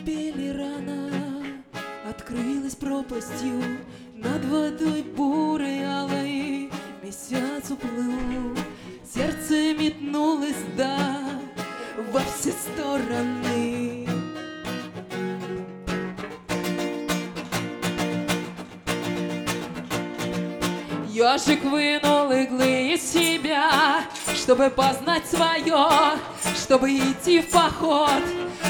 запели рано, открылась пропастью над водой бурой алой. Месяц уплыл, сердце метнулось, да, во все стороны. Ежик вынул иглы из себя, чтобы познать свое, чтобы идти в поход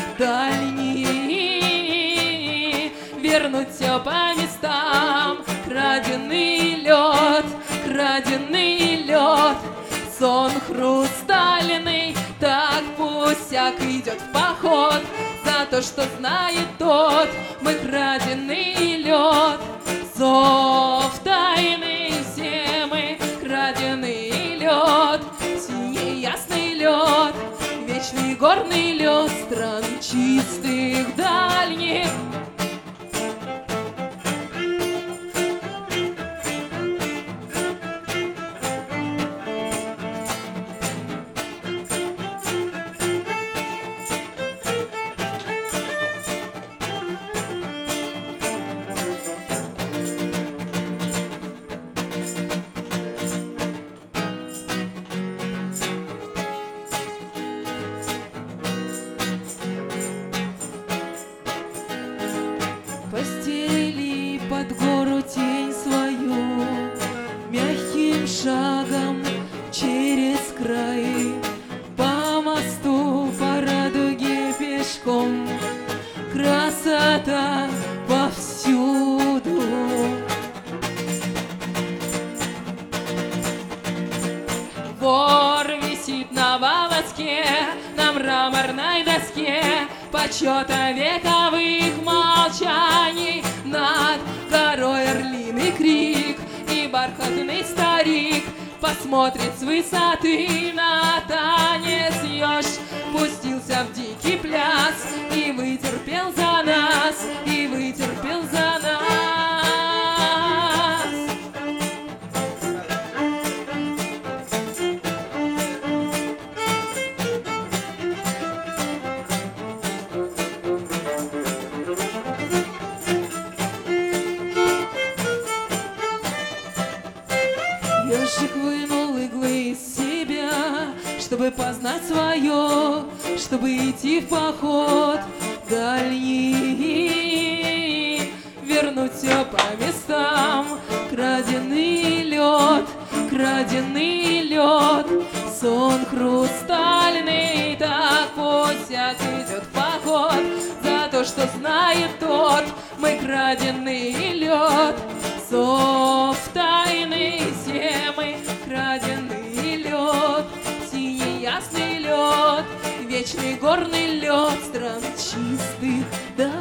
дальний, вернуть все по местам. Краденый лед, сон хрустальный, так пусть всяк идет в поход за то, что знает тот. Мы краденый лед, зов тайный, все мы краденый лед, синий ясный лед, вечный горный лед стран чистых дальних. Постелили под гору тень свою, мягким шагом через край, по мосту, по радуге пешком, красота повсюду. Вор висит на волоске, на мраморной доске почета вековых молчаний. Над горой орлиный крик, и бархатный старик посмотрит с высоты на танец. Еж пустился в дикий пляс и вытерпел за нас, и вытерпел за нас. Ежик вынул иглы из себя, чтобы познать свое, чтобы идти в поход дальний, вернуть все по местам. Краденый лед, сон хрустальный, так пусть всяк идет в поход за то, что знает тот. Мы краденый лед, зов тайный, все мы краденый лед, синий ясный лед, вечный горный лед стран чистых, да.